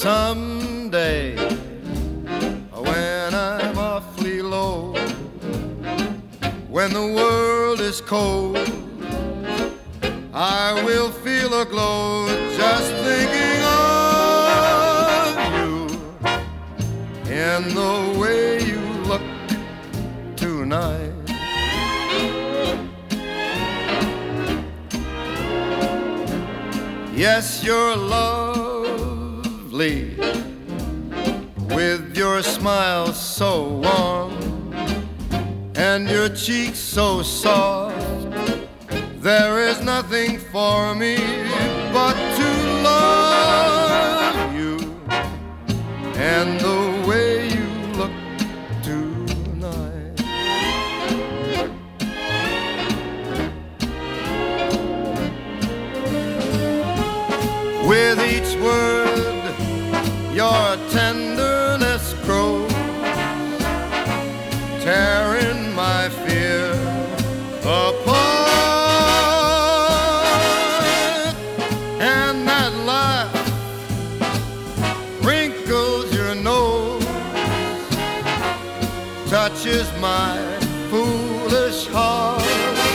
Someday, when I'm awfully low, when the world is cold, I will feel a glow just thinking of you and the way you look tonight. Yes, you're lovely, with your smile so warm and your cheeks so soft. There is nothing for me but to love you and the way you look tonight. With each word your tenderness grows, tearing my fear apart. And that laugh wrinkles your nose, touches my foolish heart.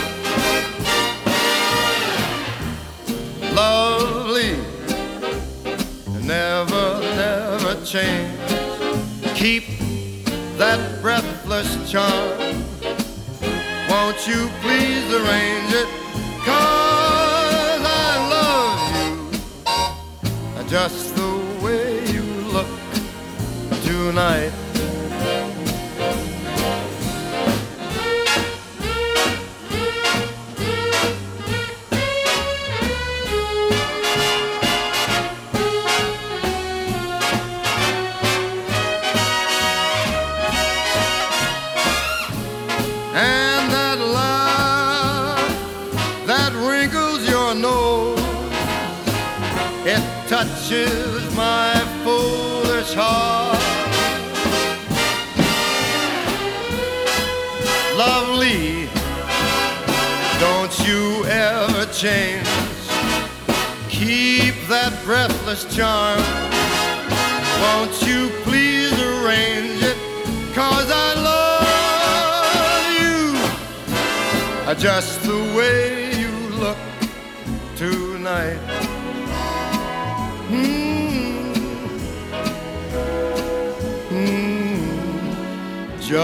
Lovely, never, never change. Keep that breathless charm. Won't you please arrange it? 'Cause I love you just the way you look tonight. And that laugh that wrinkles your nose, it touches my foolish heart. Lovely, don't you ever change. Keep that breathless charm. Won't you please arrange it? 'Cause I love just the way you look tonight.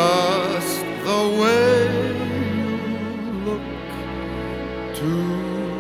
Just the way you look tonight.